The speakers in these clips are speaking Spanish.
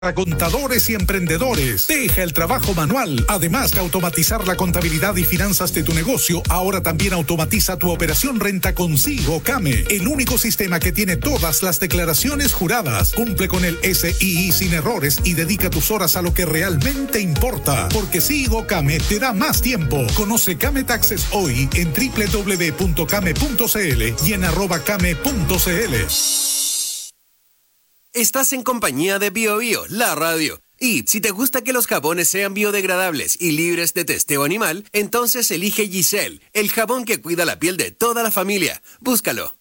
Para contadores y emprendedores, deja el trabajo manual. Además de automatizar la contabilidad y finanzas de tu negocio, ahora también automatiza tu operación Renta Consigo Came, el único sistema que tiene todas las declaraciones juradas. Cumple con el SII sin errores y dedica tus horas a lo que realmente importa. Porque Sigo Came te da más tiempo. Conoce Came Taxes hoy en www.came.cl y en @came.cl. Estás en compañía de BioBio, la radio. Y si te gusta que los jabones sean biodegradables y libres de testeo animal, entonces elige Giselle, el jabón que cuida la piel de toda la familia. Búscalo.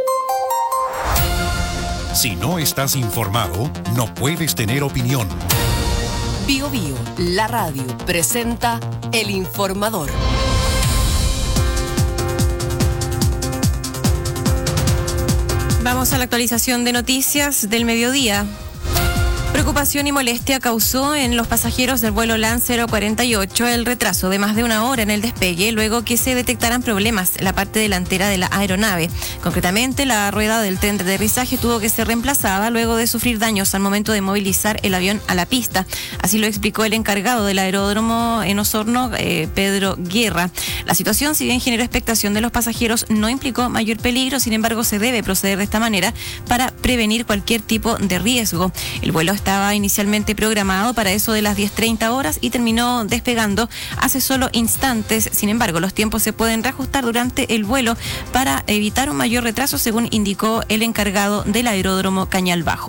Si no estás informado, no puedes tener opinión. BioBio, la radio, presenta El Informador. Vamos a la actualización de noticias del mediodía. Preocupación y molestia causó en los pasajeros del vuelo LAN 048 el retraso de más de una hora en el despegue luego que se detectaran problemas en la parte delantera de la aeronave. Concretamente, la rueda del tren de aterrizaje tuvo que ser reemplazada luego de sufrir daños al momento de movilizar el avión a la pista. Así lo explicó el encargado del aeródromo en Osorno, Pedro Guerra. La situación, si bien generó expectación de los pasajeros, no implicó mayor peligro. Sin embargo, se debe proceder de esta manera para prevenir cualquier tipo de riesgo. El vuelo estaba inicialmente programado para eso de las 10:30 horas y terminó despegando hace solo instantes. Sin embargo, los tiempos se pueden reajustar durante el vuelo para evitar un mayor retraso, según indicó el encargado del aeródromo Cañal Bajo.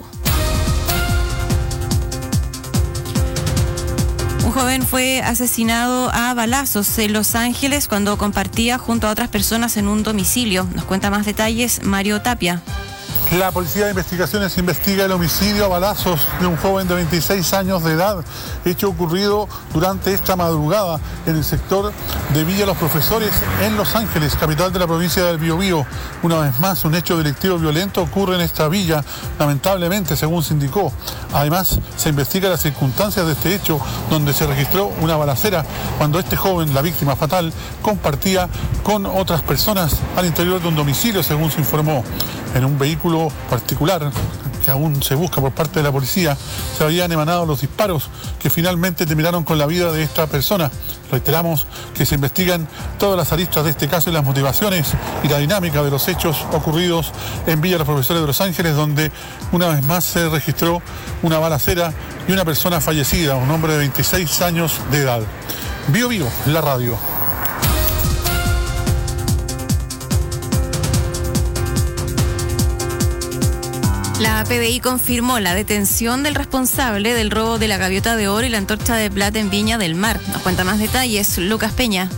Un joven fue asesinado a balazos en Los Ángeles cuando compartía junto a otras personas en un domicilio. Nos cuenta más detalles Mario Tapia. La Policía de Investigaciones investiga el homicidio a balazos de un joven de 26 años de edad, hecho ocurrido durante esta madrugada en el sector de Villa Los Profesores en Los Ángeles, capital de la provincia del Biobío. Una vez más, un hecho delictivo violento ocurre en esta villa, lamentablemente, según se indicó. Además, se investiga las circunstancias de este hecho, donde se registró una balacera cuando este joven, la víctima fatal, compartía con otras personas al interior de un domicilio, según se informó. En un vehículo particular que aún se busca por parte de la policía, se habían emanado los disparos que finalmente terminaron con la vida de esta persona. Reiteramos que se investigan todas las aristas de este caso y las motivaciones y la dinámica de los hechos ocurridos en Villa Los Profesores de Los Ángeles, donde una vez más se registró una balacera y una persona fallecida, un hombre de 26 años de edad. BioBio, la radio. La PDI confirmó la detención del responsable del robo de la gaviota de oro y la antorcha de plata en Viña del Mar. Nos cuenta más detalles Lucas Peña.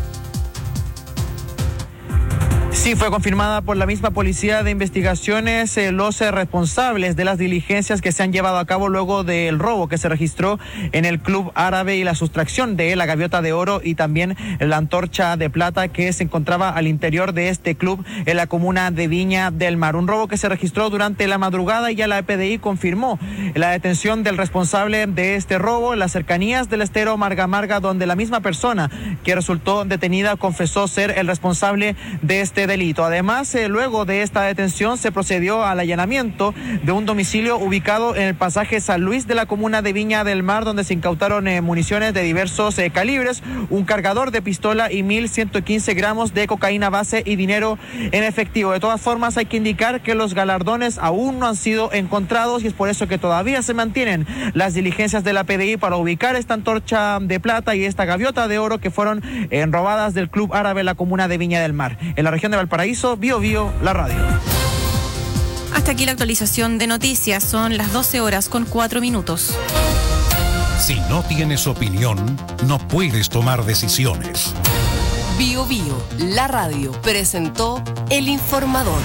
Sí, fue confirmada por la misma Policía de Investigaciones los responsables de las diligencias que se han llevado a cabo luego del robo que se registró en el Club Árabe y la sustracción de la gaviota de oro y también la antorcha de plata que se encontraba al interior de este club en la comuna de Viña del Mar. Un robo que se registró durante la madrugada y ya la PDI confirmó la detención del responsable de este robo en las cercanías del estero Marga Marga, donde la misma persona que resultó detenida confesó ser el responsable de este delito. Además, luego de esta detención se procedió al allanamiento de un domicilio ubicado en el pasaje San Luis de la comuna de Viña del Mar, donde se incautaron municiones de diversos calibres, un cargador de pistola y 1.115 gramos de cocaína base y dinero en efectivo. De todas formas, hay que indicar que los galardones aún no han sido encontrados y es por eso que todavía se mantienen las diligencias de la PDI para ubicar esta antorcha de plata y esta gaviota de oro que fueron robadas del Club Árabe en la comuna de Viña del Mar. En la región de Valparaíso, BioBio, la radio. Hasta aquí la actualización de noticias. Son las 12:04. Si no tienes opinión, no puedes tomar decisiones. BioBio, la radio, presentó El Informador.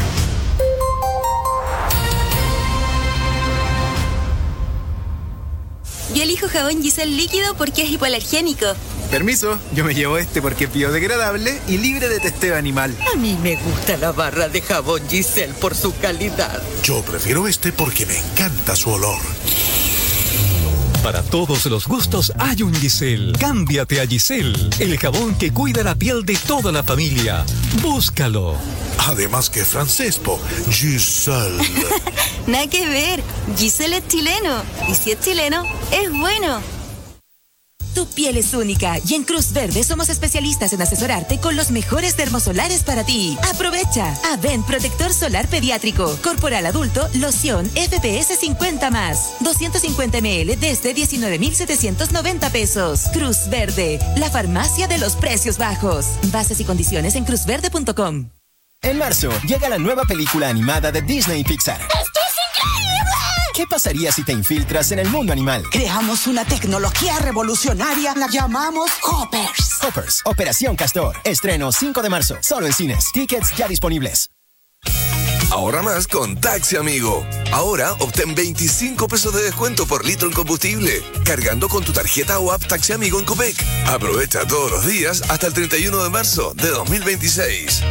Yo elijo jabón Giselle líquido porque es hipoalergénico. Permiso, yo me llevo este porque es biodegradable y libre de testeo animal. A mí me gusta la barra de jabón Giselle por su calidad. Yo prefiero este porque me encanta su olor. Para todos los gustos hay un Giselle. Cámbiate a Giselle, el jabón que cuida la piel de toda la familia. Búscalo. Además que es francés, po. Giselle. Nada que ver. Giselle es chileno. Y si es chileno, es bueno. Tu piel es única y en Cruz Verde somos especialistas en asesorarte con los mejores termosolares para ti. Aprovecha. Avent Protector Solar Pediátrico. Corporal Adulto, loción FPS 50+. 250 ml desde 19,790 pesos. Cruz Verde, la farmacia de los precios bajos. Bases y condiciones en cruzverde.com. En marzo llega la nueva película animada de Disney y Pixar. ¡Esto es increíble! ¿Qué pasaría si te infiltras en el mundo animal? Creamos una tecnología revolucionaria, la llamamos Hoppers. Hoppers, Operación Castor. Estreno 5 de marzo, solo en cines. Tickets ya disponibles. Ahorra más con Taxi Amigo. Ahora obtén 25 pesos de descuento por litro en combustible, cargando con tu tarjeta o app Taxi Amigo en Copec. Aprovecha todos los días hasta el 31 de marzo de 2026.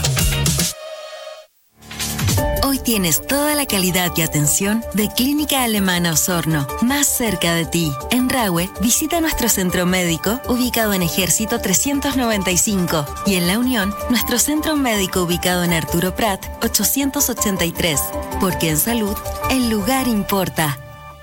Hoy tienes toda la calidad y atención de Clínica Alemana Osorno, más cerca de ti. En Rahue, visita nuestro centro médico ubicado en Ejército 395 y en La Unión, nuestro centro médico ubicado en Arturo Prat 883, porque en salud, el lugar importa.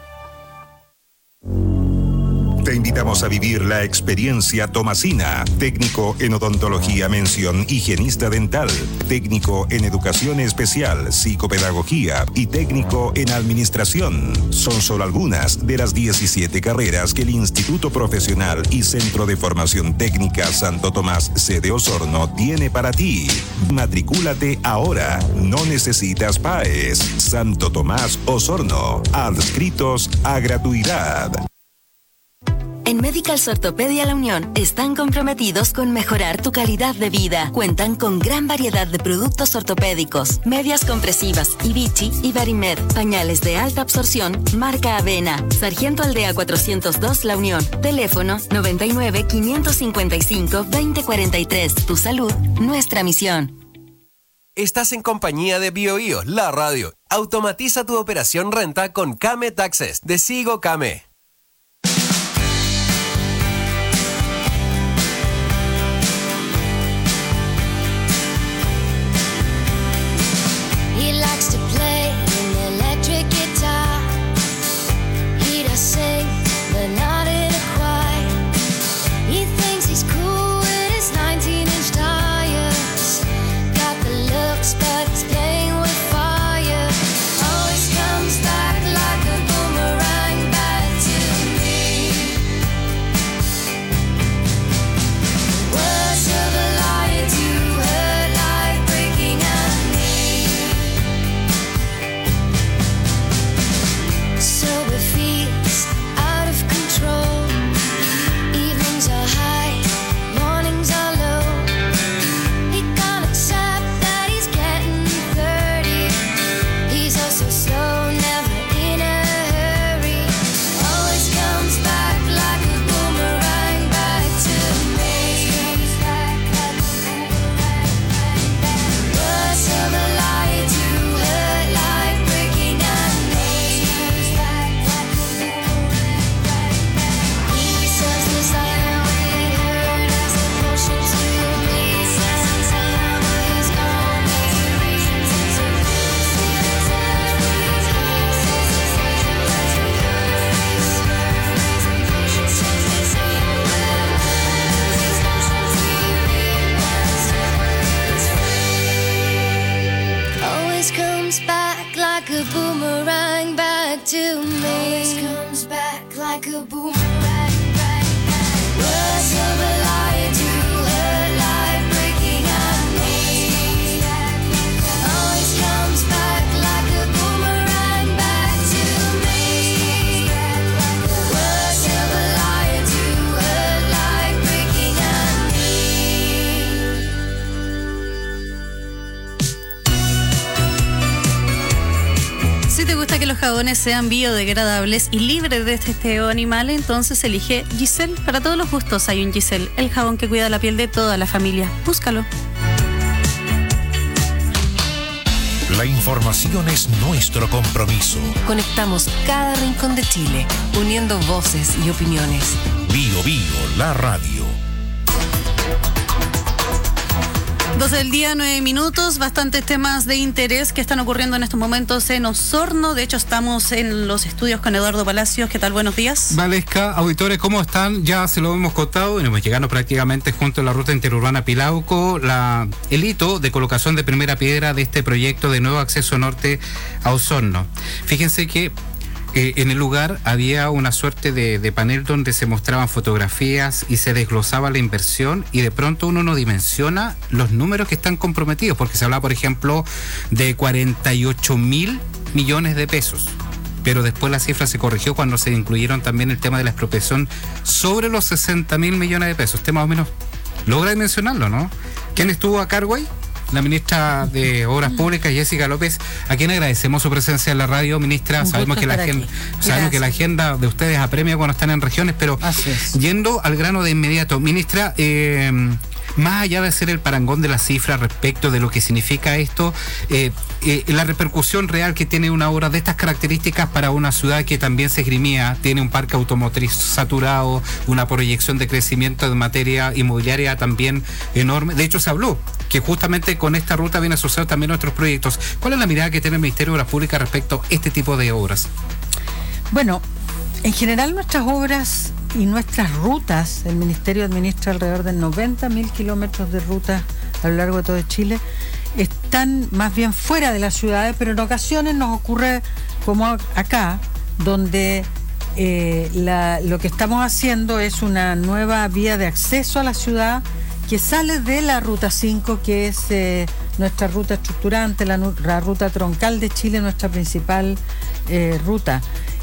Te invitamos a vivir la experiencia Tomasina, técnico en odontología mención higienista dental, técnico en educación especial, psicopedagogía y técnico en administración. Son solo algunas de las 17 carreras que el Instituto Profesional y Centro de Formación Técnica Santo Tomás sede Osorno tiene para ti. Matricúlate ahora, no necesitas PAES. Santo Tomás Osorno, adscritos a gratuidad. En Medicals Ortopedia La Unión están comprometidos con mejorar tu calidad de vida. Cuentan con gran variedad de productos ortopédicos, medias compresivas, Vichy y Barimed, pañales de alta absorción, marca Avena. Sargento Aldea 402 La Unión. Teléfono 99 555 2043. Tu salud, nuestra misión. Estás en compañía de BioBio, la radio. Automatiza tu operación renta con Kame Taxes de Sigo Kame. He likes to play an electric guitar. He does sing, but not in a choir. He thinks he's cool with his 19-inch tires. Got the looks, but he's playing with fire. Always comes back like a boomerang back to me. Words of a lie to hurt like breaking at me. Sober feels out of control. Evenings are high, mornings are low. He can't accept that he's getting 30. He's also slow, never in a hurry. Always comes back like a boomerang back to me. Words of a lie to hurt like breaking at me. He says this I only heard as a potion to bleed. But he's gone many reasons to lose his always comes back like a boomerang back to me. Always comes back like a boomerang back. Words of a lie to hurt like breaking at me. Always comes back like a boomerang back to me. Words of a lie to hurt like breaking at me. Si te gusta que los jabones sean biodegradables y libres de testeo animal, entonces elige Giselle. Para todos los gustos hay un Giselle, el jabón que cuida la piel de toda la familia. Búscalo. La información es nuestro compromiso. Conectamos cada rincón de Chile, uniendo voces y opiniones. Bio Bio, la radio. 12 del día, 9 minutos, bastantes temas de interés que están ocurriendo en estos momentos en Osorno. De hecho, estamos en los estudios con Eduardo Palacios. ¿Qué tal? Buenos días. Valesca, auditores, ¿cómo están? Ya se lo hemos contado y nos hemos llegado prácticamente junto a la ruta interurbana Pilauco, el hito de colocación de primera piedra de este proyecto de nuevo acceso norte a Osorno. Fíjense que en el lugar había una suerte de panel donde se mostraban fotografías y se desglosaba la inversión, y de pronto uno no dimensiona los números que están comprometidos, porque se habla, por ejemplo, de 48.000 millones de pesos. Pero después la cifra se corrigió cuando se incluyeron también el tema de la expropiación sobre los 60.000 millones de pesos. Usted más o menos logra dimensionarlo, ¿no? ¿Quién estuvo a cargo ahí? La ministra de Obras Públicas, Jessica López, a quien agradecemos su presencia en la radio. Ministra, sabemos que la agenda de ustedes apremia cuando están en regiones, pero yendo al grano de inmediato, ministra, más allá de hacer el parangón de la cifra respecto de lo que significa esto, la repercusión real que tiene una obra de estas características para una ciudad que también se esgrimía, tiene un parque automotriz saturado, una proyección de crecimiento de materia inmobiliaria también enorme. De hecho, se habló que justamente con esta ruta viene asociado también nuestros proyectos. ¿Cuál es la mirada que tiene el Ministerio de Obras Públicas respecto a este tipo de obras? Bueno, en general nuestras obras y nuestras rutas, el Ministerio administra alrededor de 90.000 kilómetros de rutas a lo largo de todo Chile, están más bien fuera de las ciudades, pero en ocasiones nos ocurre como acá, donde lo que estamos haciendo es una nueva vía de acceso a la ciudad que sale de la Ruta 5, que es nuestra ruta estructurante, la ruta troncal de Chile, nuestra principal ruta.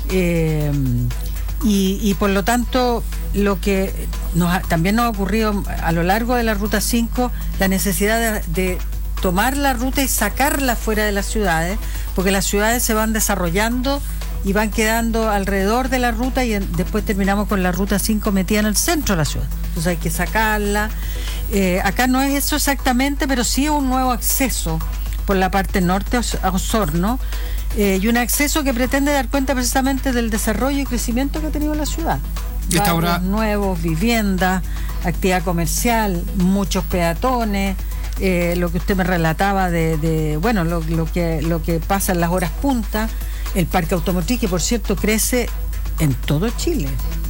Y por lo tanto, lo que también nos ha ocurrido a lo largo de la Ruta 5, la necesidad de tomar la ruta y sacarla fuera de las ciudades, porque las ciudades se van desarrollando y van quedando alrededor de la ruta, y después terminamos con la Ruta 5 metida en el centro de la ciudad. Entonces hay que sacarla. Acá no es eso exactamente, pero sí es un nuevo acceso por la parte norte a Osorno, y un acceso que pretende dar cuenta precisamente del desarrollo y crecimiento que ha tenido la ciudad. Barrios nuevos, viviendas, actividad comercial, muchos peatones, lo que usted me relataba lo que pasa en las horas punta, el parque automotriz, que por cierto crece en todo Chile.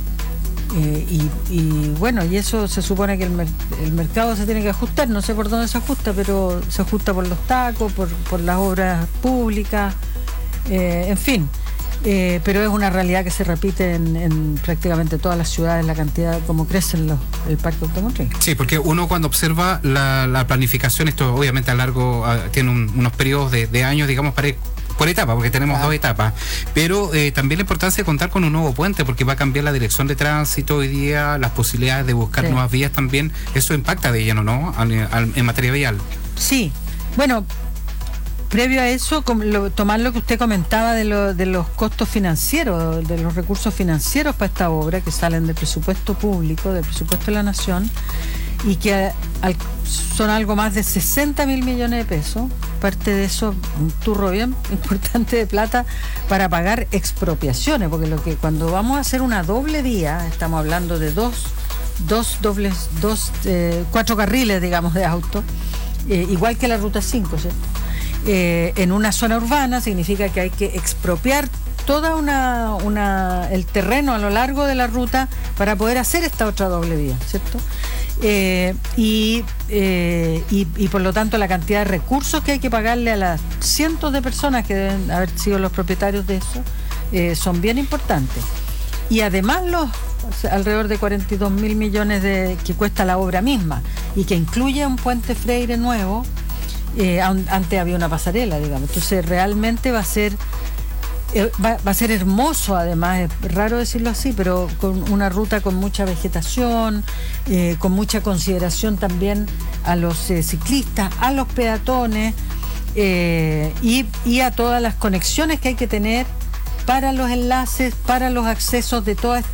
Y eso se supone que el mercado se tiene que ajustar, no sé por dónde se ajusta, pero se ajusta por los tacos, por las obras públicas, en fin. Pero es una realidad que se repite en prácticamente todas las ciudades, la cantidad como crece el parque automotriz. Sí, porque uno cuando observa la planificación, esto obviamente tiene unos periodos de años, digamos, para ir por etapa, porque tenemos dos etapas, pero también la importancia de contar con un nuevo puente, porque va a cambiar la dirección de tránsito hoy día, las posibilidades de buscar nuevas vías también, eso impacta de lleno, ¿no?, en materia vial. Sí, bueno, previo a eso, tomar lo que usted comentaba de los costos financieros, de los recursos financieros para esta obra, que salen del presupuesto público, del presupuesto de la Nación, y que son algo más de 60.000 millones de pesos. Parte de eso, un turro bien importante de plata para pagar expropiaciones, porque cuando vamos a hacer una doble vía, estamos hablando de cuatro carriles, digamos, de auto, igual que la Ruta 5, ¿cierto? En una zona urbana significa que hay que expropiar toda el terreno a lo largo de la ruta para poder hacer esta otra doble vía, ¿cierto? Y por lo tanto la cantidad de recursos que hay que pagarle a las cientos de personas que deben haber sido los propietarios de eso son bien importantes. Y además alrededor de 42.000 millones que cuesta la obra misma, y que incluye un puente Freire nuevo. Antes había una pasarela, digamos. Entonces realmente va a ser hermoso. Además, es raro decirlo así, pero con una ruta con mucha vegetación, con mucha consideración también a los ciclistas, a los peatones, y a todas las conexiones que hay que tener para los enlaces, para los accesos de todas estas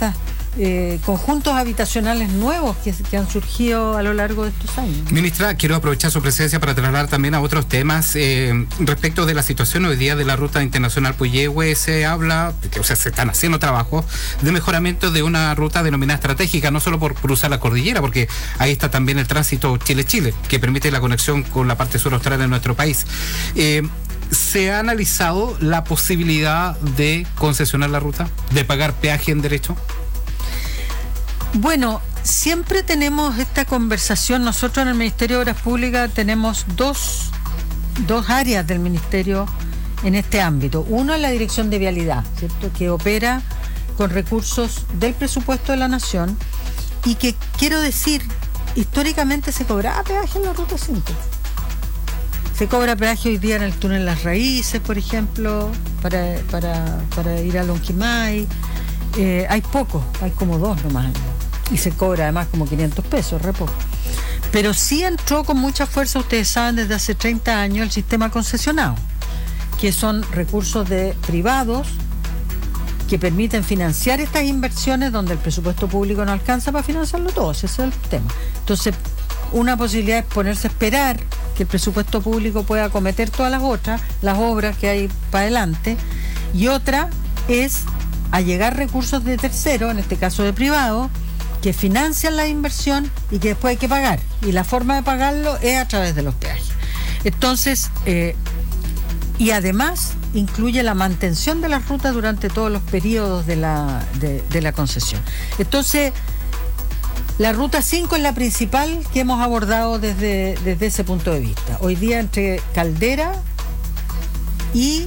conjuntos habitacionales nuevos que han surgido a lo largo de estos años. Ministra, quiero aprovechar su presencia para trasladar también a otros temas. Respecto de la situación hoy día de la ruta internacional Puyehue, se habla, se están haciendo trabajos de mejoramiento de una ruta denominada estratégica, no solo por cruzar la cordillera, porque ahí está también el tránsito Chile-Chile, que permite la conexión con la parte sur austral de nuestro país. ¿Se ha analizado la posibilidad de concesionar la ruta, de pagar peaje en derecho? Bueno, siempre tenemos esta conversación. Nosotros en el Ministerio de Obras Públicas tenemos dos áreas del Ministerio en este ámbito. Uno es la Dirección de Vialidad, ¿cierto?, que opera con recursos del presupuesto de la Nación y que, quiero decir, históricamente se cobraba peaje en la Ruta 5. Se cobra peaje hoy día en el túnel Las Raíces, por ejemplo, para ir a Lonquimay. Hay poco, hay como 2 nomás. Y se cobra además como 500 pesos, re poco. Pero sí entró con mucha fuerza, ustedes saben, desde hace 30 años el sistema concesionado, que son recursos de privados que permiten financiar estas inversiones donde el presupuesto público no alcanza para financiarlo todo. Ese es el tema. Entonces, una posibilidad es ponerse a esperar que el presupuesto público pueda acometer todas las obras que hay para adelante, y otra es allegar recursos de terceros, en este caso de privados, que financian la inversión y que después hay que pagar. Y la forma de pagarlo es a través de los peajes. Entonces, y además incluye la mantención de las rutas durante todos los periodos de la concesión. Entonces, la Ruta 5 es la principal que hemos abordado desde ese punto de vista. Hoy día entre Caldera y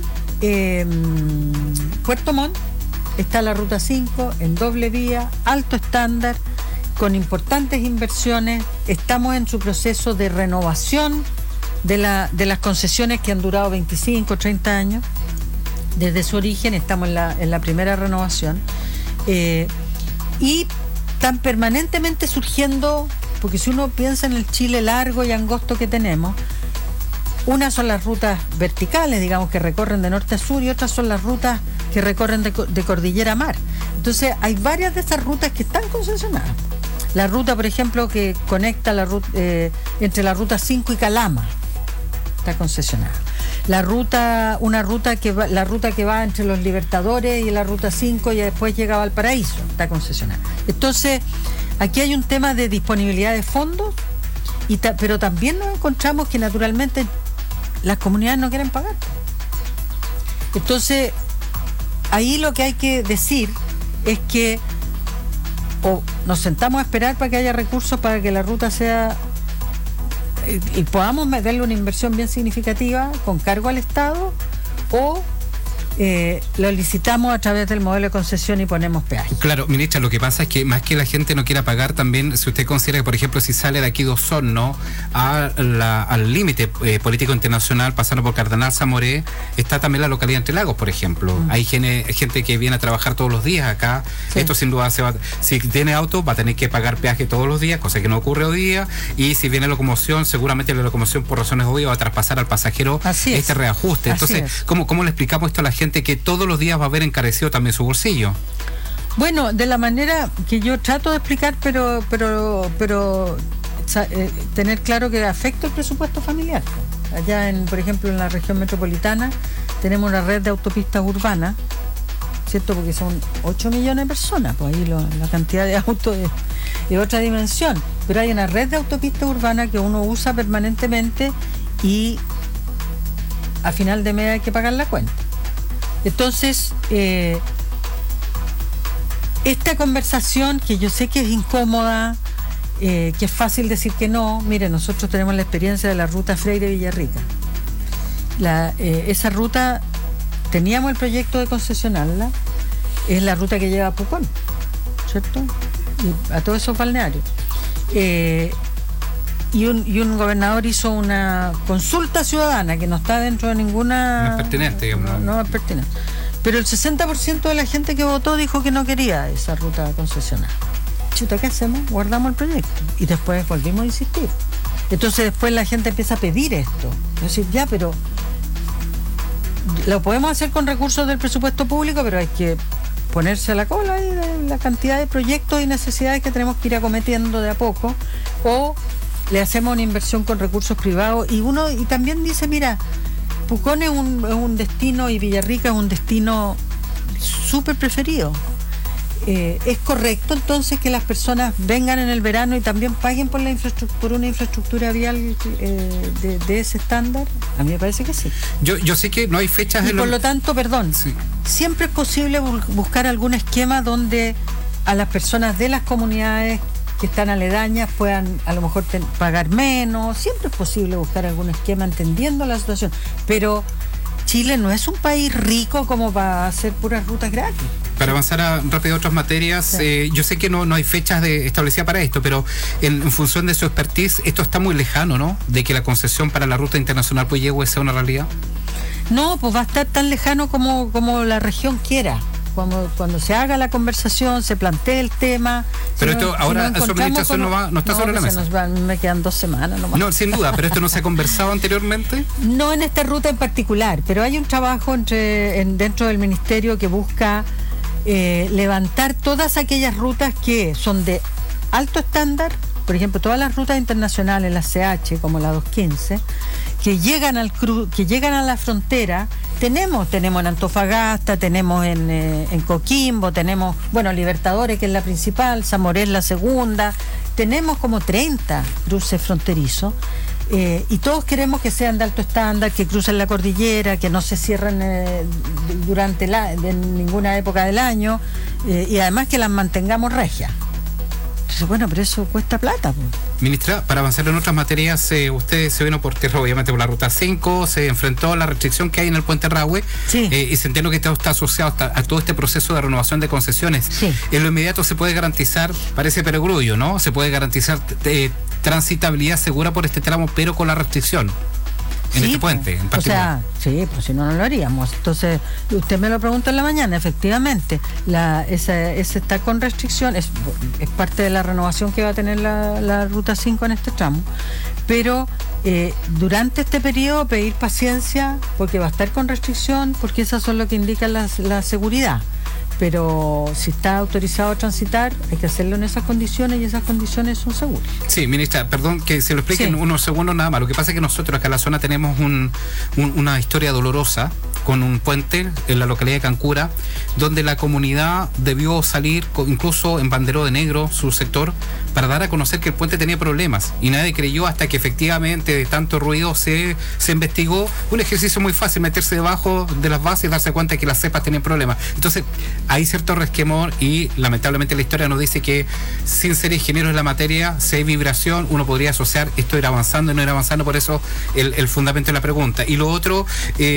Puerto Montt está la Ruta 5 en doble vía, alto estándar, con importantes inversiones. Estamos en su proceso de renovación de las concesiones que han durado 25, 30 años. Desde su origen estamos en la primera renovación. Y están permanentemente surgiendo, porque si uno piensa en el Chile largo y angosto que tenemos, unas son las rutas verticales, digamos, que recorren de norte a sur, y otras son las rutas que recorren de cordillera a mar. Entonces, hay varias de esas rutas que están concesionadas. La ruta, por ejemplo, que conecta entre la Ruta 5 y Calama, está concesionada. La ruta que va entre los Libertadores y la Ruta 5 y después llega a Valparaíso, está concesionada. Entonces, aquí hay un tema de disponibilidad de fondos, pero también nos encontramos que naturalmente las comunidades no quieren pagar. Entonces, ahí lo que hay que decir es que o nos sentamos a esperar para que haya recursos para que la ruta sea y podamos meterle una inversión bien significativa con cargo al Estado, o lo licitamos a través del modelo de concesión y ponemos peaje. Claro, ministra, lo que pasa es que más que la gente no quiera pagar, también si usted considera que, por ejemplo, si sale de aquí de Osorno al límite político internacional, pasando por Cardenal Zamoré, está también la localidad Entre Lagos, por ejemplo. Hay gente que viene a trabajar todos los días acá. Sí. Esto sin duda si tiene auto va a tener que pagar peaje todos los días, cosa que no ocurre hoy día, y si viene locomoción, seguramente la locomoción por razones obvias va a traspasar al pasajero este reajuste. Entonces, ¿cómo le explicamos esto a la gente que todos los días va a haber encarecido también su bolsillo? Bueno, de la manera que yo trato de explicar, pero tener claro que afecta el presupuesto familiar. Allá, por ejemplo, en la región metropolitana tenemos una red de autopistas urbanas, ¿cierto? Porque son 8 millones de personas, pues ahí la cantidad de autos es otra dimensión. Pero hay una red de autopistas urbanas que uno usa permanentemente y a final de mes hay que pagar la cuenta. Entonces, esta conversación, que yo sé que es incómoda, que es fácil decir que no, mire, nosotros tenemos la experiencia de la ruta Freire-Villarrica. Esa ruta, teníamos el proyecto de concesionarla, es la ruta que lleva a Pucón, ¿cierto? Y a todos esos balnearios. Y un gobernador hizo una consulta ciudadana que no está dentro de ninguna... No es pertinente, digamos. No es pertinente. Pero el 60% de la gente que votó dijo que no quería esa ruta concesionada. Chuta, ¿qué hacemos? Guardamos el proyecto. Y después volvimos a insistir. Entonces después la gente empieza a pedir esto. Es decir, ya, pero lo podemos hacer con recursos del presupuesto público, pero hay que ponerse a la cola y la cantidad de proyectos y necesidades que tenemos que ir acometiendo de a poco, o le hacemos una inversión con recursos privados y también dice, mira, Pucón es un destino y Villarrica es un destino súper preferido. Es correcto entonces que las personas vengan en el verano y también paguen por una infraestructura vial de ese estándar. A mí me parece que sí. Yo sé que no hay fechas. Y por lo tanto, siempre es posible buscar algún esquema donde a las personas de las comunidades que están aledañas puedan a lo mejor pagar menos. Siempre es posible buscar algún esquema entendiendo la situación, pero Chile no es un país rico como para hacer puras rutas gratis. Para avanzar rápido a otras materias, yo sé que no hay fechas establecidas para esto, pero en función de su expertise, esto está muy lejano, ¿no? De que la concesión para la ruta internacional Puyehue sea una realidad. No, pues va a estar tan lejano como la región quiera. Cuando se haga la conversación, se plantee el tema. Pero esto ahora su administración no está sobre la mesa. Me quedan 2 semanas nomás. No, sin duda, pero esto no se ha conversado anteriormente. No en esta ruta en particular, pero hay un trabajo dentro del ministerio que busca levantar todas aquellas rutas que son de alto estándar, por ejemplo, todas las rutas internacionales, las CH, como la 215, que llegan a la frontera. Tenemos en Antofagasta, tenemos en Coquimbo, tenemos, Libertadores, que es la principal, Zamoré es la segunda, tenemos como 30 cruces fronterizos, y todos queremos que sean de alto estándar, que crucen la cordillera, que no se cierren durante ninguna época del año, y además que las mantengamos regias. Entonces, pero eso cuesta plata, pues. Ministra, para avanzar en otras materias, usted se vino por tierra, obviamente, por la Ruta 5, se enfrentó a la restricción que hay en el Puente Rahue, y se entiende que está asociado a todo este proceso de renovación de concesiones. Sí. En lo inmediato se puede garantizar, parece perogrullo, ¿no? Se puede garantizar transitabilidad segura por este tramo, pero con la restricción en este puente en particular. Pues si no lo haríamos. Entonces, usted me lo preguntó en la mañana, efectivamente, ese está con restricción, es parte de la renovación que va a tener la Ruta 5 en este tramo, pero durante este periodo pedir paciencia, porque va a estar con restricción, porque esas son lo que indica la seguridad. Pero si está autorizado a transitar, hay que hacerlo en esas condiciones, y esas condiciones son seguras. Sí, ministra, perdón que se lo explique en unos segundos nada más. Lo que pasa es que nosotros acá en la zona tenemos una historia dolorosa con un puente en la localidad de Cancura, donde la comunidad debió salir, incluso en banderó de negro, su sector, para dar a conocer que el puente tenía problemas, y nadie creyó hasta que efectivamente de tanto ruido se investigó. Un ejercicio muy fácil, meterse debajo de las bases y darse cuenta de que las cepas tenían problemas. Entonces hay cierto resquemor, y lamentablemente la historia nos dice que sin ser ingenieros en la materia, si hay vibración, uno podría asociar esto ir avanzando y no ir avanzando. Por eso el fundamento de la pregunta. Y lo otro,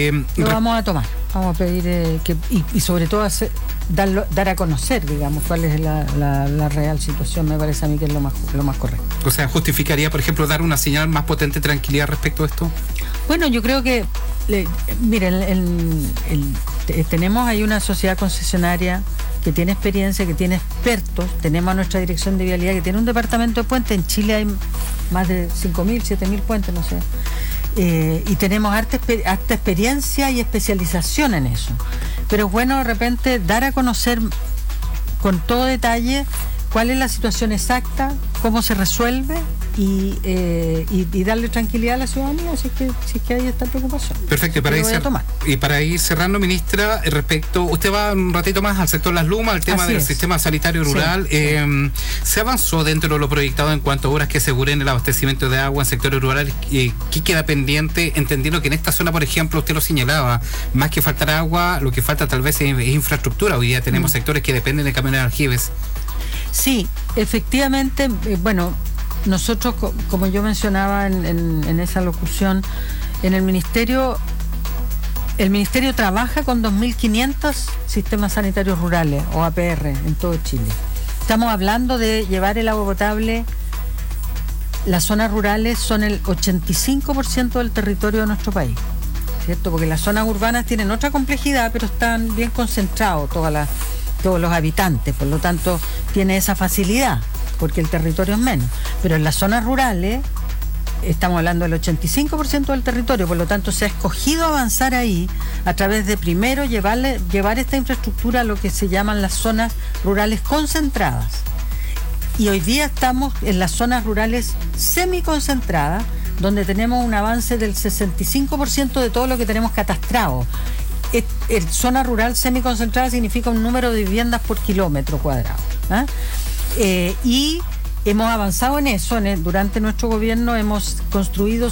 lo vamos a tomar, vamos a pedir y sobre todo dar a conocer, digamos, cuál es la real situación. Me parece a mí que es lo más correcto. O sea, ¿justificaría, por ejemplo, dar una señal más potente de tranquilidad respecto a esto? Bueno, yo creo que miren, tenemos ahí una sociedad concesionaria que tiene experiencia, que tiene expertos. Tenemos a nuestra dirección de vialidad, que tiene un departamento de puentes. En Chile hay más de 5.000, 7.000 puentes, no sé. Y tenemos harta experiencia y especialización en eso. Pero es bueno de repente dar a conocer con todo detalle cuál es la situación exacta, cómo se resuelve, y darle tranquilidad a la ciudadanía si es que hay esta preocupación. Perfecto, y para ir cerrando, ministra, usted va un ratito más al sector Las Lumas, al tema del sistema sanitario rural. ¿Se avanzó dentro de lo proyectado en cuanto a obras que aseguren el abastecimiento de agua en sectores rurales? ¿Qué queda pendiente? Entendiendo que en esta zona, por ejemplo, usted lo señalaba, más que faltar agua, lo que falta tal vez es infraestructura. Hoy día tenemos sectores que dependen de camiones de aljibes. Sí, efectivamente, nosotros, como yo mencionaba en esa locución, en el ministerio trabaja con 2.500 sistemas sanitarios rurales, o APR, en todo Chile. Estamos hablando de llevar el agua potable. Las zonas rurales son el 85% del territorio de nuestro país, ¿cierto? Porque las zonas urbanas tienen otra complejidad, pero están bien concentrados todos los habitantes, por lo tanto tiene esa facilidad, porque el territorio es menos. Pero en las zonas rurales estamos hablando del 85% del territorio, por lo tanto se ha escogido avanzar ahí a través de primero llevar esta infraestructura a lo que se llaman las zonas rurales concentradas. Y hoy día estamos en las zonas rurales semiconcentradas, donde tenemos un avance del 65% de todo lo que tenemos catastrado. Zona rural semiconcentrada significa un número de viviendas por kilómetro cuadrado. Y hemos avanzado en eso. Durante nuestro gobierno hemos construido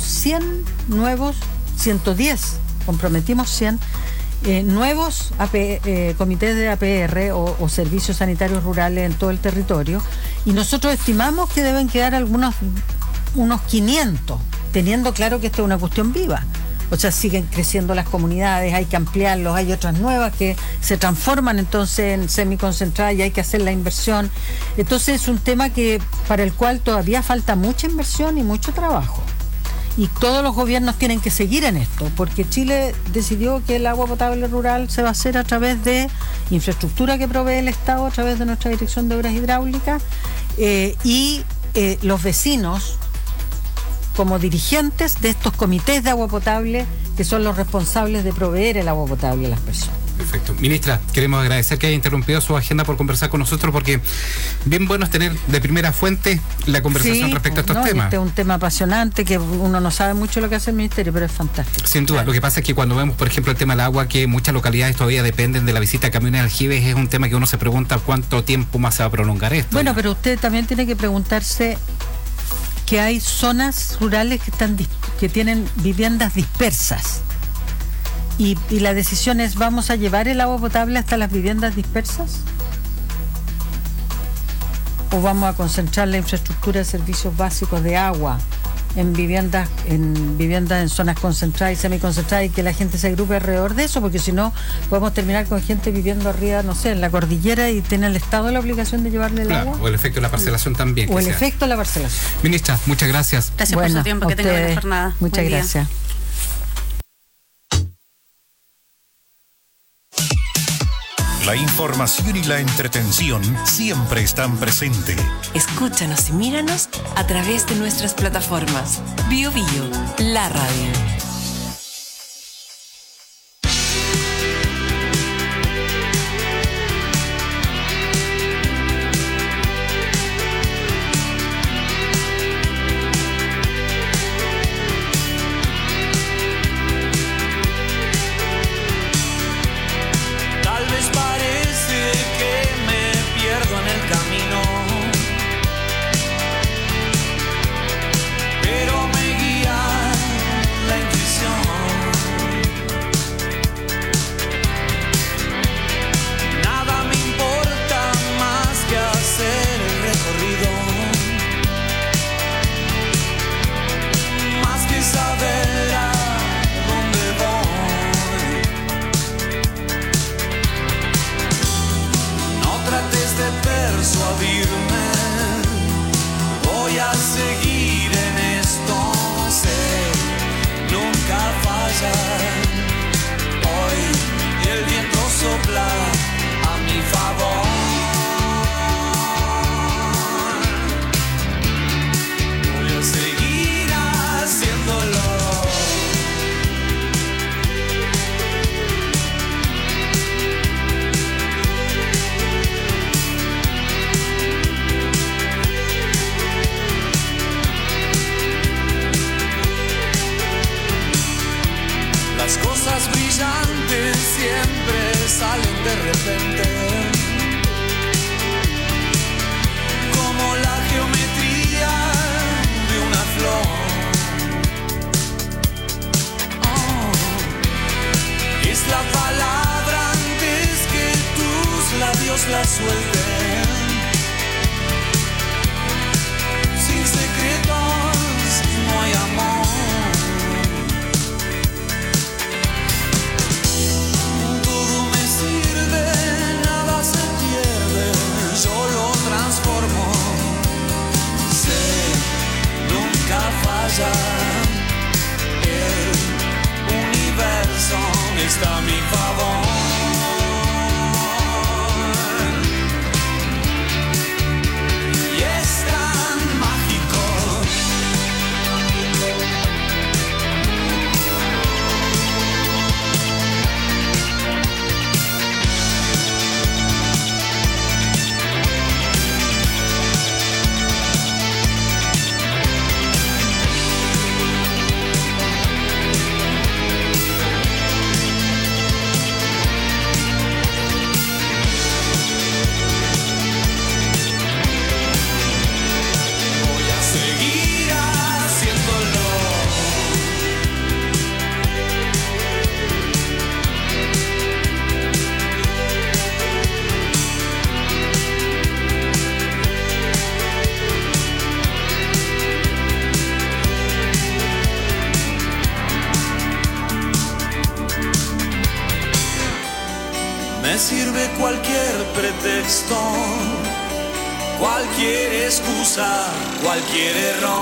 110, comprometimos 100 nuevos comités de APR o servicios sanitarios rurales en todo el territorio, y nosotros estimamos que deben quedar unos 500, teniendo claro que esto es una cuestión viva. O sea, siguen creciendo las comunidades, hay que ampliarlos, hay otras nuevas que se transforman entonces en semiconcentradas y hay que hacer la inversión. Entonces es un tema para el cual todavía falta mucha inversión y mucho trabajo. Y todos los gobiernos tienen que seguir en esto, porque Chile decidió que el agua potable rural se va a hacer a través de infraestructura que provee el Estado, a través de nuestra Dirección de Obras Hidráulicas, y los vecinos, como dirigentes de estos comités de agua potable, que son los responsables de proveer el agua potable a las personas. Perfecto. Ministra, queremos agradecer que haya interrumpido su agenda por conversar con nosotros, porque bien bueno es tener de primera fuente la conversación respecto a estos temas. Este es un tema apasionante que uno no sabe mucho lo que hace el ministerio, pero es fantástico. Sin duda. Lo que pasa es que cuando vemos, por ejemplo, el tema del agua, que muchas localidades todavía dependen de la visita de camiones de aljibes, es un tema que uno se pregunta cuánto tiempo más se va a prolongar esto. Bueno, pero usted también tiene que preguntarse que hay zonas rurales que tienen viviendas dispersas. Y la decisión es, ¿vamos a llevar el agua potable hasta las viviendas dispersas? ¿O vamos a concentrar la infraestructura de servicios básicos de agua en viviendas en zonas concentradas y semiconcentradas, y que la gente se agrupe alrededor de eso? Porque si no, podemos terminar con gente viviendo arriba, no sé, en la cordillera, y tiene el Estado la obligación de llevarle el agua. O el efecto de la parcelación también. O el efecto de la parcelación. Ministra, muchas gracias. Gracias por su tiempo, que tenga buena jornada. Muchas gracias. La información y la entretención siempre están presentes. Escúchanos y míranos a través de nuestras plataformas. Bio Bio, la radio. Voy a seguir en esto, sé, nunca fallar. Hoy el viento sopla a mi favor. Voy a seguir haciéndolo. Las cosas brillantes siempre salen de repente, como la geometría de una flor. Oh, es la palabra antes que tus labios la suelten. Sin secretos no hay amor. Yo lo transformo, sé, nunca falla. El universo está a mi favor. Y es tan mágico. cualquier pretexto, cualquier excusa, cualquier error.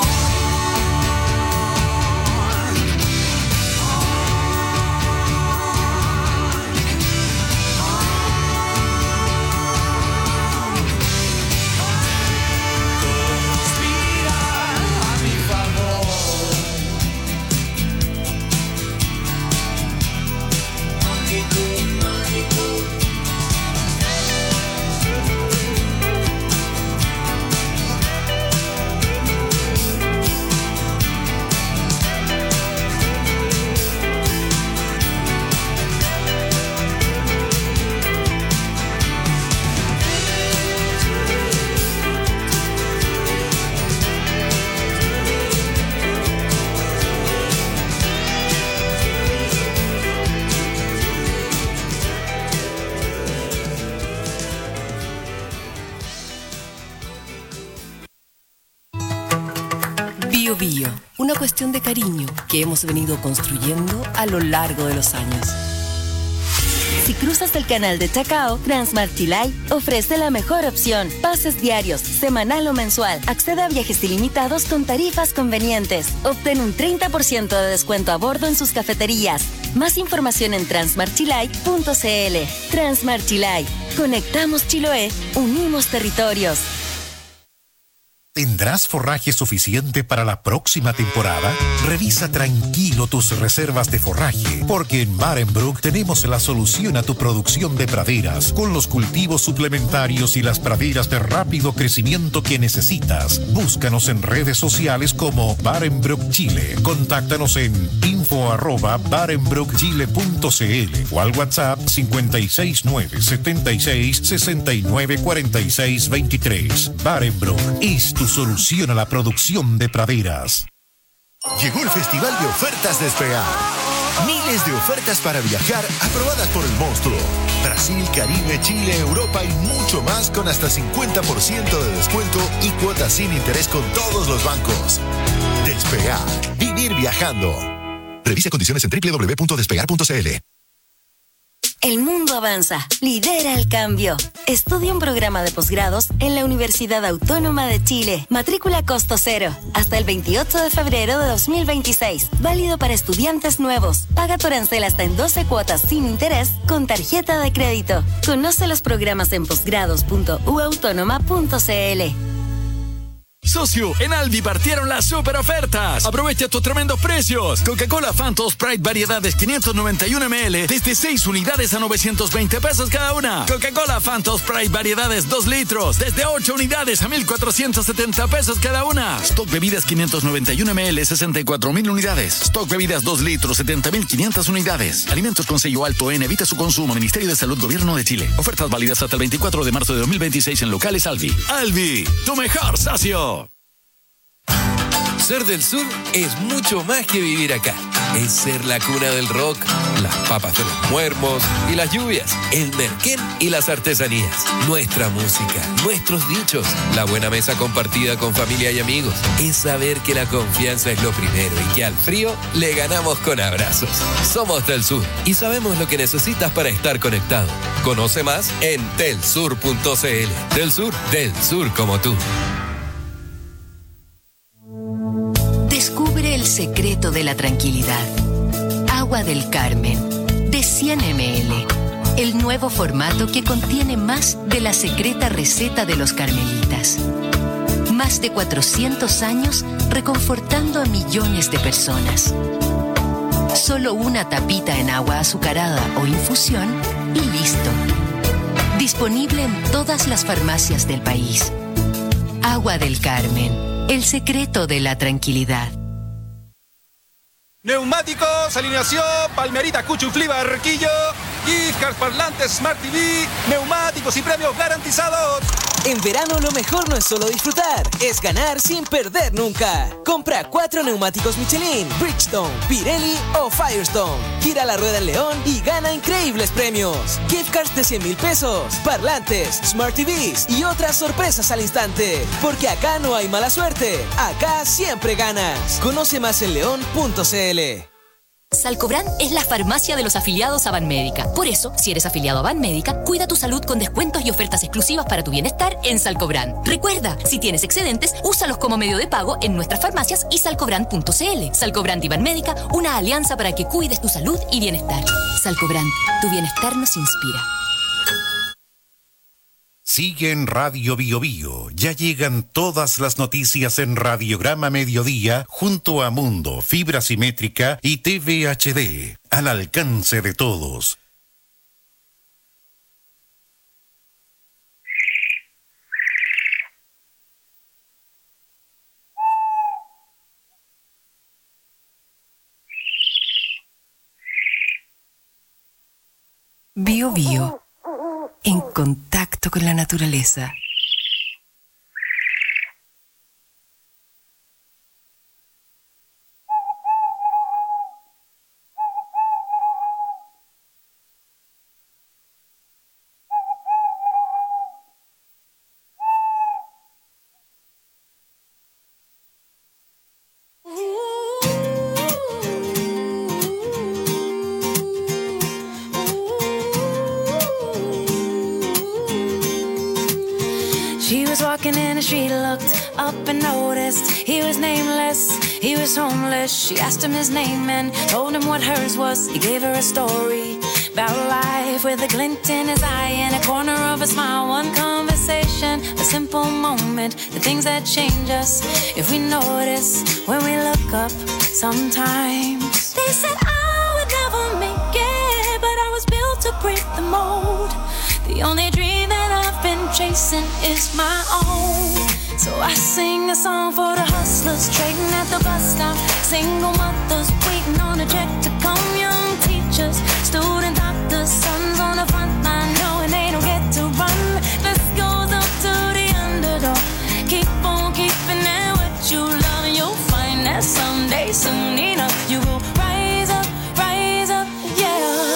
Bio Bio, una cuestión de cariño que hemos venido construyendo a lo largo de los años. Si cruzas el canal de Chacao, Transmart Chilay ofrece la mejor opción. Pases diarios, semanal o mensual. Accede a viajes ilimitados con tarifas convenientes. Obtén un 30% de descuento a bordo en sus cafeterías. Más información en transmartchilay.cl. Transmart Chilay. Conectamos Chiloé, unimos territorios. ¿Tendrás forraje suficiente para la próxima temporada? Revisa tranquilo tus reservas de forraje, porque en Barenbroek tenemos la solución a tu producción de praderas, con los cultivos suplementarios y las praderas de rápido crecimiento que necesitas. Búscanos en redes sociales como Barenbroek Chile. Contáctanos en info@barenbroekchile.cl o al WhatsApp 56976694623. Barenbroek es tu solución a la producción de praderas. Llegó el Festival de Ofertas Despegar. Miles de ofertas para viajar aprobadas por el monstruo. Brasil, Caribe, Chile, Europa y mucho más con hasta 50% de descuento y cuotas sin interés con todos los bancos. Despegar. Vivir viajando. Revisa condiciones en www.despegar.cl. El mundo avanza. Lidera el cambio. Estudia un programa de posgrados en la Universidad Autónoma de Chile. Matrícula costo cero. Hasta el 28 de febrero de 2026. Válido para estudiantes nuevos. Paga tu arancel hasta en 12 cuotas sin interés con tarjeta de crédito. Conoce los programas en posgrados.uautónoma.cl. Socio, en Alvi partieron las super ofertas. Aprovecha estos tremendos precios. Coca-Cola Fanta Sprite variedades 591 ml desde 6 unidades a 920 pesos cada una. Coca-Cola Fanta Sprite variedades 2 litros desde 8 unidades a 1,470 pesos cada una. Stock bebidas 591 ml 64.000 unidades. Stock bebidas 2 litros 70.500 unidades. Alimentos con sello alto N. Evita su consumo. Ministerio de Salud, Gobierno de Chile. Ofertas válidas hasta el 24 de marzo de 2026 en locales Alvi. Alvi, tu mejor socio. Ser del sur es mucho más que vivir acá. Es ser la cuna del rock, las papas de los muermos y las lluvias, el merquén y las artesanías, nuestra música, nuestros dichos, la buena mesa compartida con familia y amigos. Es saber que la confianza es lo primero y que al frío le ganamos con abrazos. Somos del sur y sabemos lo que necesitas para estar conectado. Conoce más en telsur.cl. Del sur como tú. Descubre el secreto de la tranquilidad. Agua del Carmen, de 100 ml. El nuevo formato que contiene más de la secreta receta de los carmelitas. Más de 400 años reconfortando a millones de personas. Solo una tapita en agua azucarada o infusión y listo. Disponible en todas las farmacias del país. Agua del Carmen. El secreto de la tranquilidad. Neumáticos, alineación, Palmerita, Cuchuflí, Barquillo, gift cards, parlantes, Smart TV, neumáticos y premios garantizados. En verano lo mejor no es solo disfrutar, es ganar sin perder nunca. Compra 4 neumáticos Michelin, Bridgestone, Pirelli o Firestone. Gira la rueda en León y gana increíbles premios. Gift cards de 100,000 pesos, parlantes, Smart TVs y otras sorpresas al instante. Porque acá no hay mala suerte, acá siempre ganas. Conoce más en león.cl. Salcobrand es la farmacia de los afiliados a Banmédica. Por eso, si eres afiliado a Banmédica, cuida tu salud con descuentos y ofertas exclusivas para tu bienestar en Salcobrand. Recuerda, si tienes excedentes, úsalos como medio de pago en nuestras farmacias y salcobrand.cl. Salcobrand y Banmédica, una alianza para que cuides tu salud y bienestar. Salcobrand, tu bienestar nos inspira. Sigue en Radio Bio Bio. Ya llegan todas las noticias en Radiograma Mediodía junto a Mundo, Fibra Simétrica y TV HD. Al alcance de todos. Bio Bio. En contacto con la naturaleza. Walking in the street, looked up and noticed he was nameless, he was homeless. She asked him his name and told him what hers was. He gave her a story about life with a glint in his eye and a corner of a smile. One conversation, a simple moment, the things that change us if we notice when we look up sometimes. They said I would never make it, but I was built to break the mold. The only dream that I've been chasing is my own. So I sing a song for the hustlers trading at the bus stop, single mothers waiting on a check to come, young teachers, student doctors, sons on the front line knowing they don't get to run. This goes up to the underdog. Keep on keeping at what you love and you'll find that someday, soon enough, you will rise up, yeah.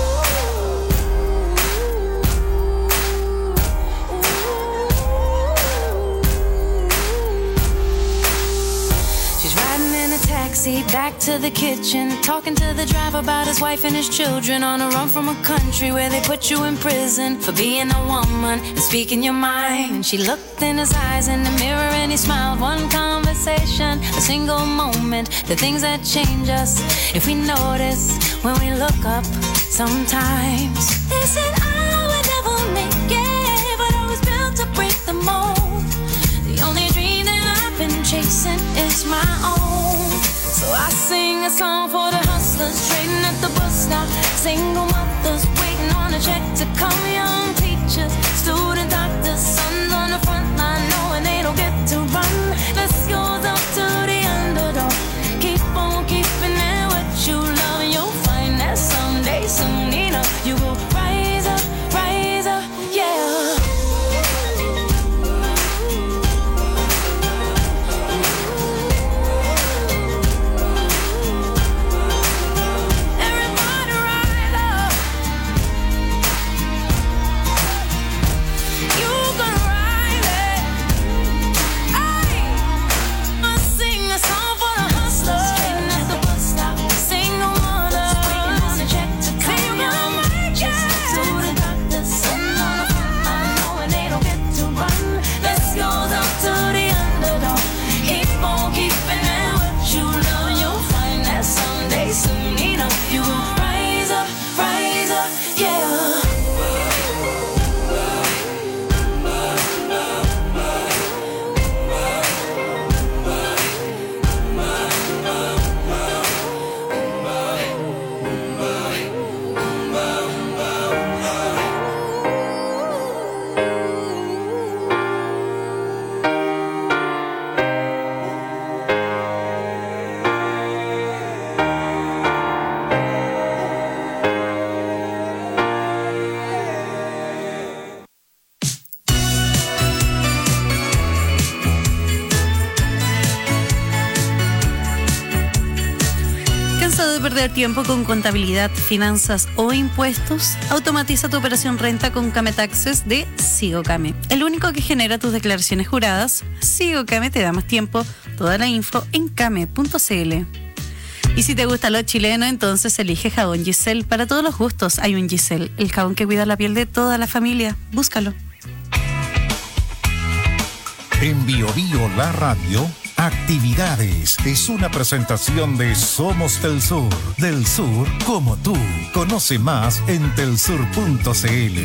Taxi back to the kitchen, talking to the driver about his wife and his children, on a run from a country where they put you in prison for being a woman and speaking your mind. She looked in his eyes in the mirror and he smiled. One conversation, a single moment, the things that change us if we notice when we look up sometimes. They said I would never make it, but I was built to break the mold. The only dream that I've been chasing is my own. So I sing a song for the hustlers trading at the bus stop, single mothers waiting on a check to come, young teachers, student doctors, sons on the front line knowing they don't get to run. This goes up to the underdog. Keep on keeping at what you love and you'll find that someday, soon enough, you will rise up, yeah. Perder tiempo con contabilidad, finanzas o impuestos? Automatiza tu operación renta con Kame Taxes de SigoKame, el único que genera tus declaraciones juradas. SigoKame te da más tiempo. Toda la info en kame.cl. Y si te gusta lo chileno, entonces elige jabón Giselle. Para todos los gustos hay un Giselle, el jabón que cuida la piel de toda la familia. Búscalo. En Bio Bio, la radio, actividades. Es una presentación de Somos del Sur como tú. Conoce más en telsur.cl.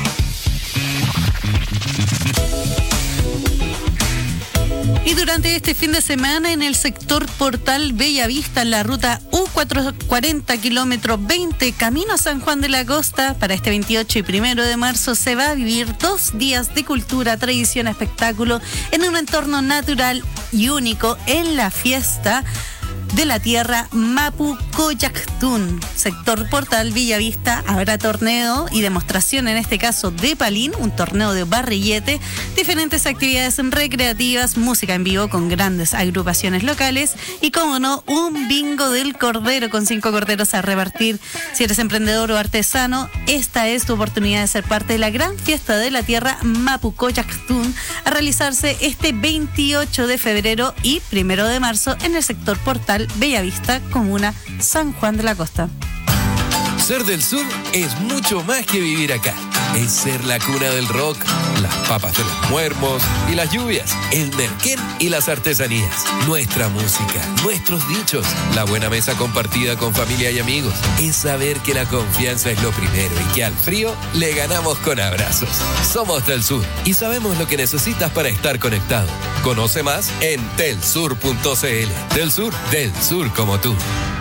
Y durante este fin de semana en el sector Portal Bellavista, en la ruta U440, kilómetro 20, camino a San Juan de la Costa, para este 28 y 1 de marzo se va a vivir 2 días de cultura, tradición, espectáculo en un entorno natural y único en la fiesta de la tierra Mapu Coyactún. Sector Portal Bellavista, habrá torneo y demostración, en este caso de palín, un torneo de barrillete, diferentes actividades recreativas, música en vivo con grandes agrupaciones locales y, como no, un bingo del cordero con 5 corderos a repartir. Si eres emprendedor o artesano, esta es tu oportunidad de ser parte de la gran fiesta de la tierra Mapu Coyactún, a realizarse este 28 de febrero y 1 de marzo en el sector Portal Bellavista, comuna San Juan de la Costa. Ser del sur es mucho más que vivir acá. Es ser la cuna del rock, las papas de los muermos y las lluvias, el merquén y las artesanías, nuestra música, nuestros dichos, la buena mesa compartida con familia y amigos. Es saber que la confianza es lo primero y que al frío le ganamos con abrazos. Somos del sur y sabemos lo que necesitas para estar conectado. Conoce más en telsur.cl. Del sur como tú.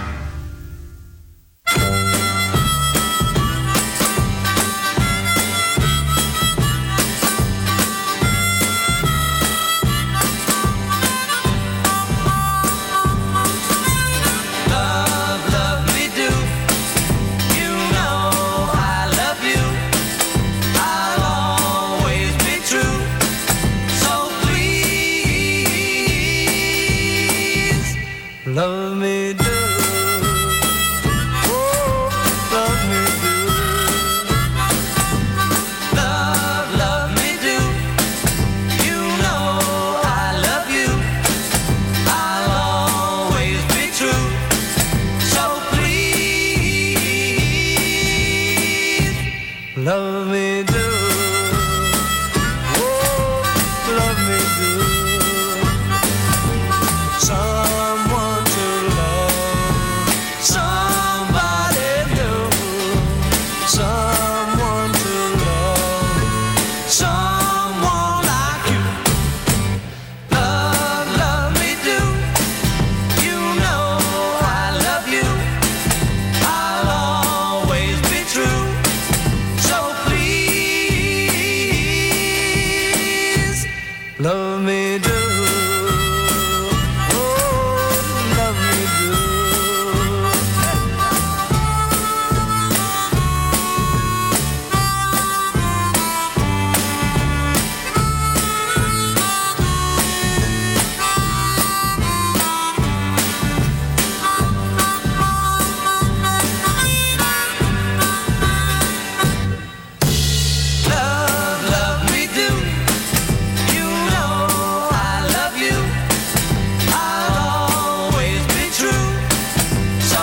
Love me do. Oh, love me do. Love me do. You know I love you. I'll always be true. So please, love me do. Oh, love me do. Someone to love, somebody new. Someone to love, someone like you. Love me do. You know I love you. I'll always be true. So please, love me do. Love me do. You know I love you. I'll always be true. So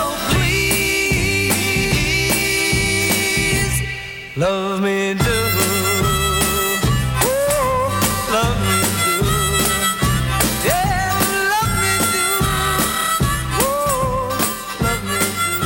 please, love me do. Oh, love me do. Yeah, love me do. Oh, love me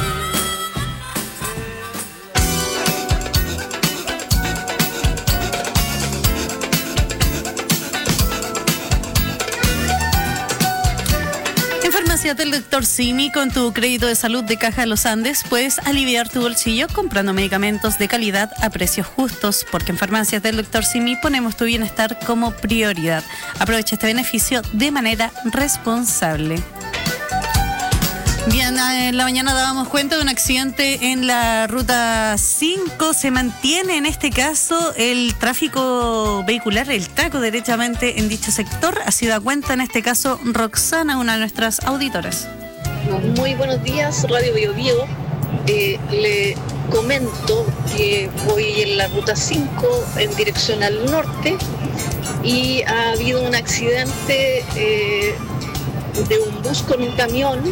En Farmacias del Dr. Simi, con tu crédito de salud de Caja de los Andes, puedes aliviar tu bolsillo comprando medicamentos de calidad a precios justos, porque en Farmacias del Dr. Simi ponemos tu bienestar como prioridad. Aprovecha este beneficio de manera responsable. Bien, en la mañana dábamos cuenta de un accidente en la ruta 5. Se mantiene en este caso el tráfico vehicular, el taco derechamente en dicho sector. Ha sido a cuenta en este caso Roxana, una de nuestras auditoras. Muy buenos días, Radio Bio Bio. Le comento que voy en la ruta 5 en dirección al norte y ha habido un accidente de un bus con un camión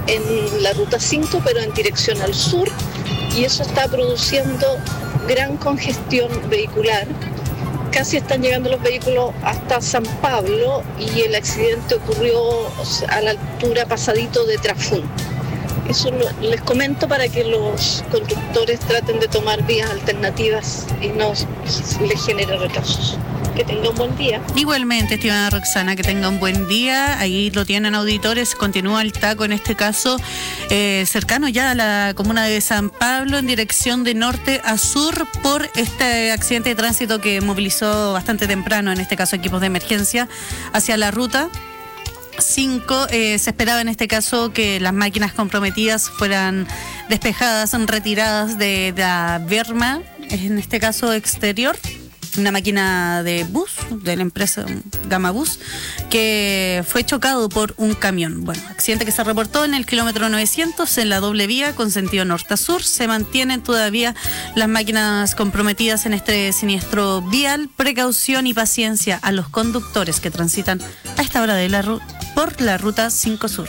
en la ruta 5, pero en dirección al sur, y eso está produciendo gran congestión vehicular. Casi están llegando los vehículos hasta San Pablo y el accidente ocurrió a la altura pasadito de Trafún. Eso les comento para que los conductores traten de tomar vías alternativas y no les genere retrasos. Que tenga un buen día. Igualmente, estimada Roxana, que tenga un buen día. Ahí lo tienen auditores. Continúa el taco, en este caso, cercano ya a la comuna de San Pablo, en dirección de norte a sur, por este accidente de tránsito que movilizó bastante temprano, en este caso, equipos de emergencia, hacia la ruta 5. Se esperaba en este caso que las máquinas comprometidas fueran despejadas, retiradas de la berma, en este caso exterior. Una máquina de bus, de la empresa Gama Bus, que fue chocado por un camión. Bueno, accidente que se reportó en el kilómetro 900 en la doble vía con sentido norte a sur. Se mantienen todavía las máquinas comprometidas en este siniestro vial. Precaución y paciencia a los conductores que transitan a esta hora de por la ruta 5 Sur.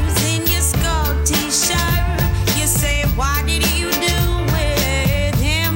T-shirt, you say, why did you do with him?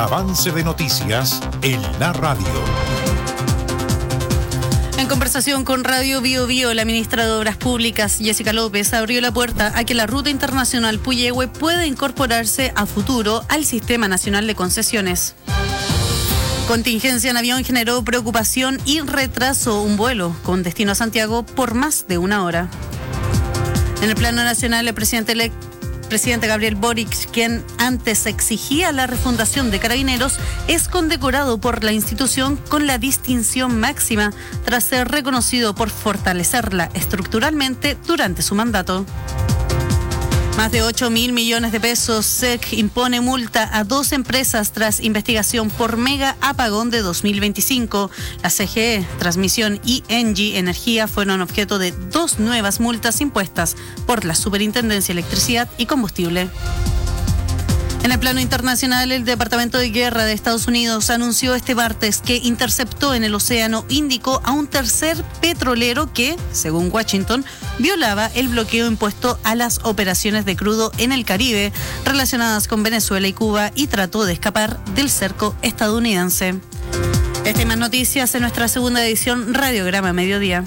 avance de noticias en la radio. En conversación con Radio Bio Bio, la ministra de Obras Públicas, Jessica López, abrió la puerta a que la ruta internacional Puyehue pueda incorporarse a futuro al Sistema Nacional de Concesiones. Contingencia en avión generó preocupación y retrasó un vuelo con destino a Santiago por más de una hora. En el plano nacional, el presidente Gabriel Boric, quien antes exigía la refundación de Carabineros, es condecorado por la institución con la distinción máxima tras ser reconocido por fortalecerla estructuralmente durante su mandato. Más de 8.000 millones de pesos. SEC impone multa a 2 empresas tras investigación por mega apagón de 2025. La CGE, Transmisión y Engie Energía fueron objeto de 2 nuevas multas impuestas por la Superintendencia de Electricidad y Combustible. En el plano internacional, el Departamento de Guerra de Estados Unidos anunció este martes que interceptó en el Océano Índico a un tercer petrolero que, según Washington, violaba el bloqueo impuesto a las operaciones de crudo en el Caribe relacionadas con Venezuela y Cuba y trató de escapar del cerco estadounidense. Estas y más noticias en nuestra segunda edición Radiograma Mediodía.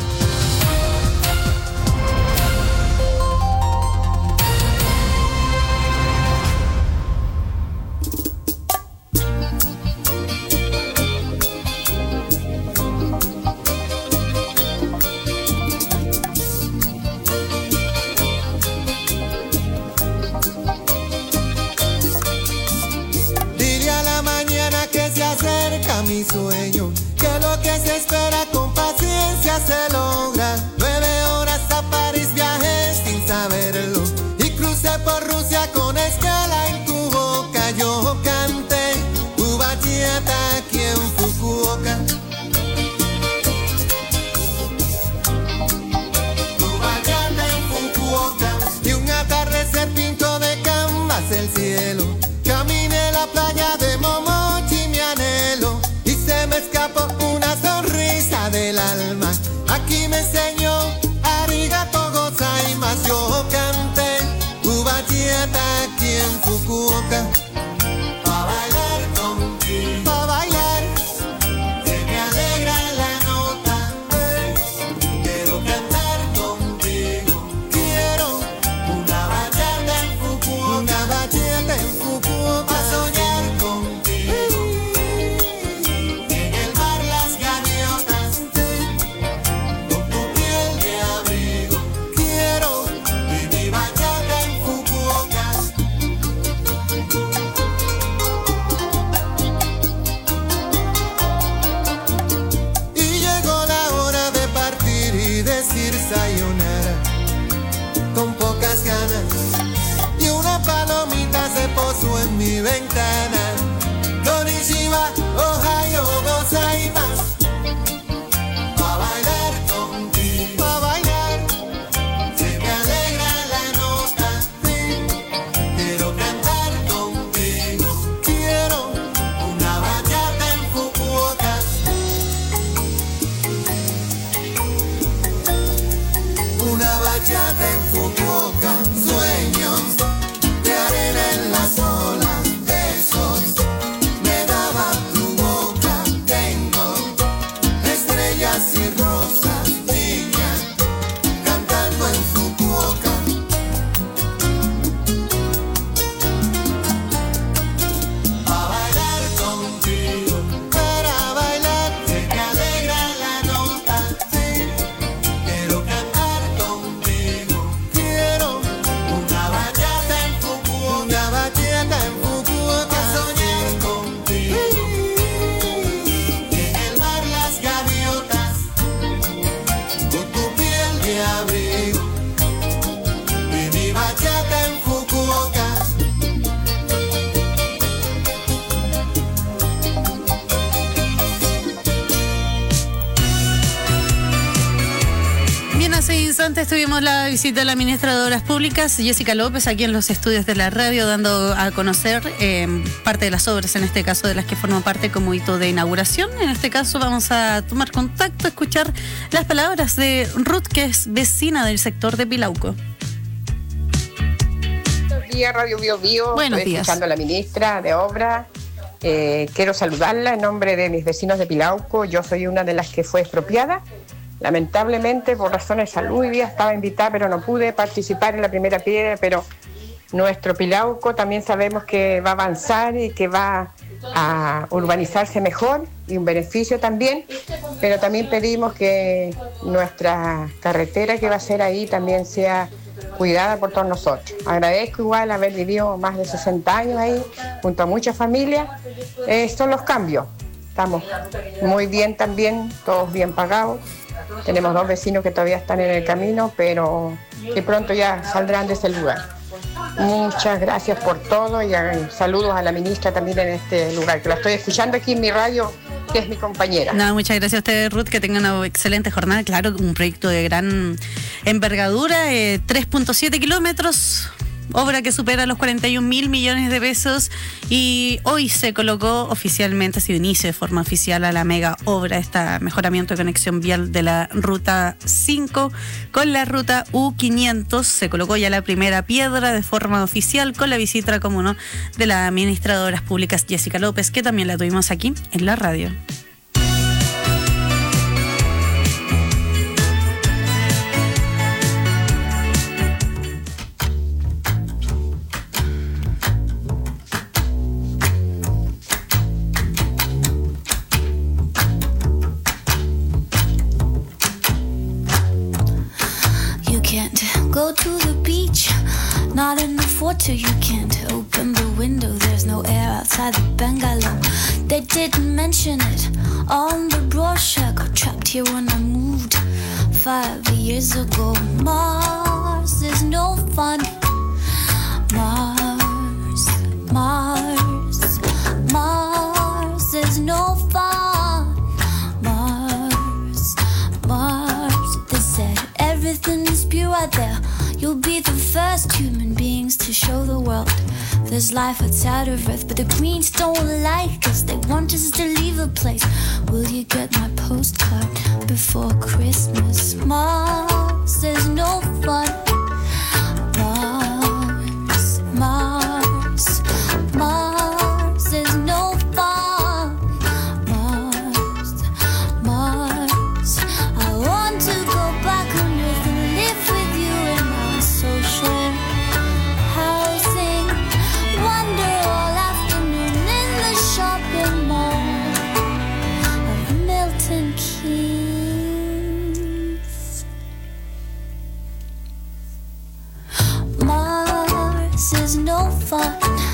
Mi sueño, que lo que se espera con paciencia se logra. 9 horas a París viajé sin saberlo y crucé por Rusia con escala en tu boca. Yo canté tu bachata aquí en Fukuoka. Tu bachata en Fukuoka. Y un atardecer pintó de canvas el cielo. Caminé la playa de Momochi, mi anhelo. Me escapó una sonrisa del alma. Aquí me enseñó arigato gozaimasu. Yo canté tu bachata aquí en Fukuoka. Pa' bailar contigo, pa' bailar. Se me alegra la nota. Quiero cantar contigo. Quiero una bachata en Fukuoka. Una bachata en Fukuoka. Pa' soñar contigo. Sayonara, con pocas ganas, y una palomita se posó en mi ventana. Konnichiwa, Ohio gozaimasu. Pa' bailar contigo, pa' bailar. Se me alegra la nota, sí. Quiero cantar contigo. Quiero una bachata en Fukuoka. Una bachata en Fukuoka, sueños de arena en las olas, besos me daba tu boca. Tengo estrellas y rosas, niña, cantando en Fukuoka. Pa' bailar contigo, para bailar, se me alegra la nota, sí. Quiero cantar contigo, quiero una bachata en Fukuoka, una bachata en Fukuoka, soñar contigo. Y en el mar las gaviotas, con tu piel de abrigo, y mi bachata en Fukuoka. Bien, hace instantes tuvimos la visita de la ministra de Obras Públicas, Jessica López, aquí en los estudios de la radio, dando a conocer parte de las obras, en este caso de las que forman parte como hito de inauguración. En este caso vamos a tomar contacto, a escuchar las palabras de Ruth, que es vecina del sector de Pilauco. Buenos días, Radio Bio Bio. Buenos Estoy días. escuchando a la ministra de Obras. Quiero saludarla en nombre de mis vecinos de Pilauco. Yo soy una de las que fue expropiada. Lamentablemente, por razones de salud y vida, estaba invitada, pero no pude participar en la primera piedra. Pero nuestro Pilauco también sabemos que va a avanzar y que va a urbanizarse mejor, y un beneficio también. Pero también pedimos que nuestra carretera que va a ser ahí también sea cuidada por todos nosotros. Agradezco igual haber vivido más de 60 años ahí, junto a muchas familias. Son los cambios. Estamos muy bien también, todos bien pagados. Tenemos 2 vecinos que todavía están en el camino, pero que pronto ya saldrán de ese lugar. Muchas gracias por todo y saludos a la ministra también en este lugar, que la estoy escuchando aquí en mi radio, que es mi compañera. No, muchas gracias a ustedes, Ruth, que tengan una excelente jornada. Claro, un proyecto de gran envergadura, 3.7 kilómetros, obra que supera los 41.000 millones de pesos, y hoy se colocó oficialmente, se inicia de forma oficial a la mega obra, este mejoramiento de conexión vial de la ruta 5 con la ruta U500. Se colocó ya la primera piedra de forma oficial con la visita, como no, de la ministra de Obras Públicas, Jessica López, que también la tuvimos aquí en la radio. Go to the beach, not in the photo. You can't open the window, there's no air outside the bungalow. They didn't mention it on the brochure. Got trapped here when I moved 5 years ago. Mars is no fun. Mars, Mars, Mars is no fun. Mars, Mars, they said everything is pure out there. You'll be the first human beings to show the world there's life outside of Earth. But the Greens don't like us, they want us to leave the place. Will you get my postcard before Christmas? Mars, there's no fun. Mars, Mars, Mars, there's no fun. Mars, Mars, I want to go back on Earth and live with you in our social housing. Wander all afternoon in the shopping mall of Milton Keynes. Mars is no fun.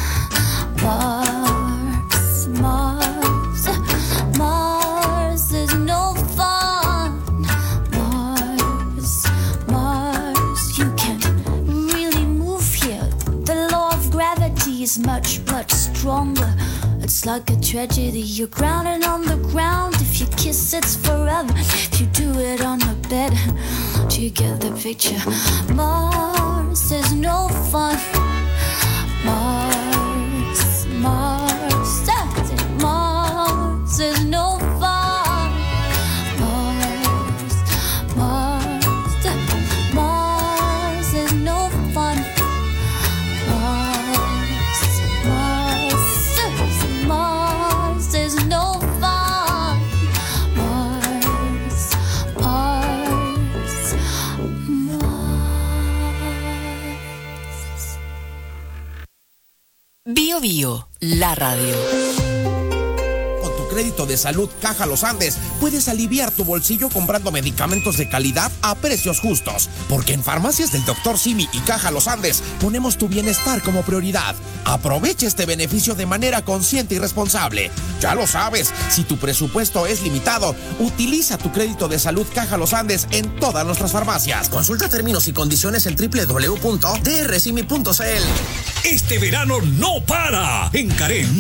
Mars, Mars, Mars is no fun. Mars, Mars, you can't really move here. The law of gravity is much, much stronger. It's like a tragedy. You're grounded on the ground. If you kiss, it's forever. If you do it on the bed, do you get the picture? Mars is no fun. Mars, Mars, Mars is no fun. Mars, Mars, Mars is no fun. Mars, Mars, Mars is no fun. Mars, Mars, Bio Bio, la radio. Con tu crédito de salud Caja Los Andes puedes aliviar tu bolsillo comprando medicamentos de calidad a precios justos. Porque en Farmacias del Dr. Simi y Caja Los Andes ponemos tu bienestar como prioridad. Aprovecha este beneficio de manera consciente y responsable. Ya lo sabes, si tu presupuesto es limitado, utiliza tu crédito de salud Caja Los Andes en todas nuestras farmacias. Consulta términos y condiciones en www.drsimi.cl. Este verano no para. En Carén